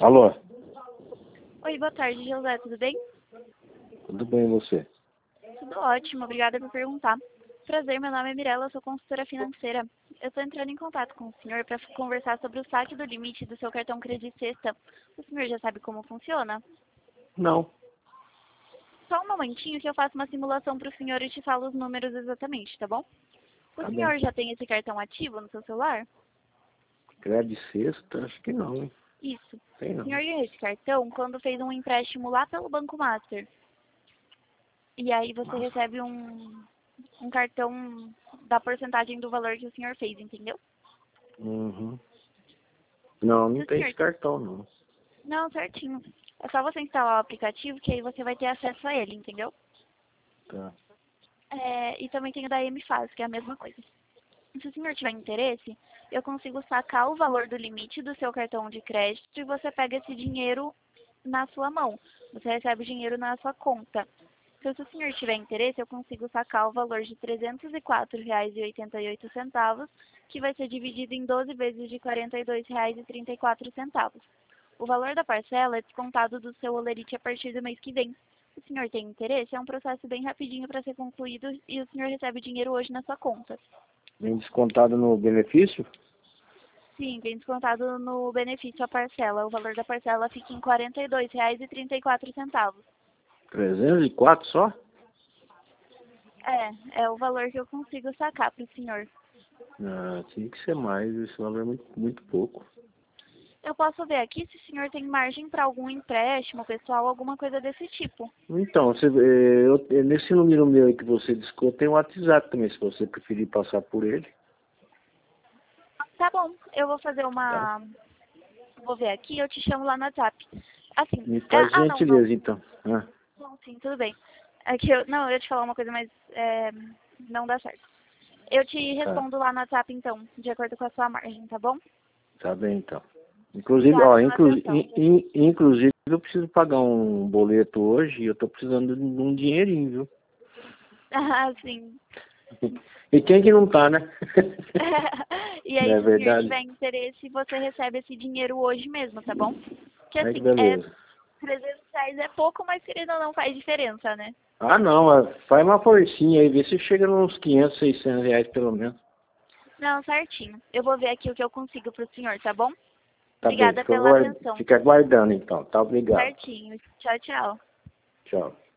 Alô? Oi, boa tarde, José, tudo bem? Tudo bem, e você? Tudo ótimo, obrigada por perguntar. Prazer, meu nome é Mirella, sou consultora financeira. Eu estou entrando em contato com o senhor para conversar sobre o saque do limite do seu cartão Credit Sexta. O senhor já sabe como funciona? Não. Só um momentinho que eu faço uma simulação para o senhor e te falo os números exatamente, tá bom? O Tá bem. senhor já tem esse cartão ativo no seu celular? Crédito sexta? Acho que não, hein? Isso. Tem O senhor não. ganhou esse cartão quando fez um empréstimo lá pelo Banco Master. E aí você Nossa. recebe um cartão da porcentagem do valor que o senhor fez, entendeu? Uhum. Não, Se não o tem senhor... esse cartão, não. Não, certinho. É só você instalar o aplicativo que aí você vai ter acesso a ele, entendeu? Tá. E também tem o da MFAS, que é a mesma coisa. Se o senhor tiver interesse, eu consigo sacar o valor do limite do seu cartão de crédito e você pega esse dinheiro na sua mão. Você recebe o dinheiro na sua conta. Então, se o senhor tiver interesse, eu consigo sacar o valor de R$ 304,88, que vai ser dividido em 12 vezes de R$ 42,34. O valor da parcela é descontado do seu holerite a partir do mês que vem. Se o senhor tem interesse, é um processo bem rapidinho para ser concluído e o senhor recebe o dinheiro hoje na sua conta. Vem descontado no benefício? Sim, vem descontado no benefício a parcela. O valor da parcela fica em R$ 42,34. 304 só? É o valor que eu consigo sacar para o senhor. Ah, tinha que ser mais. Esse valor é muito pouco. Eu posso ver aqui se o senhor tem margem para algum empréstimo pessoal, alguma coisa desse tipo. Então, nesse número meu aí que você discou, tem o WhatsApp também, se você preferir passar por ele. Tá bom, eu vou fazer Tá? Vou ver aqui, eu te chamo lá no WhatsApp. Assim, Me faz não, não. gentileza, então. Ah, Não, sim, tudo bem. É que eu ia te falar uma coisa, mas não dá certo. Eu te tá. respondo lá no WhatsApp, então, de acordo com a sua margem, tá bom? Tá bem, então. Inclusive, Obrigada ó, pela atenção. inclusive eu preciso pagar um boleto hoje e eu tô precisando de um dinheirinho, viu? Ah, sim. E quem que não tá, né? E Não aí, é se o senhor verdade? tiver interesse, você recebe esse dinheiro hoje mesmo, tá bom? Que Ai, que assim, beleza. R$ 300 é pouco, mas querendo ou não faz diferença, né? Ah, não, faz uma forcinha aí, vê se chega nos 500, 600 reais pelo menos. Não, certinho. Eu vou ver aqui o que eu consigo pro senhor, tá bom? Tá bem, Obrigada pela atenção. fica aguardando então, tá? Obrigado. Certinho. Tchau, tchau. Tchau.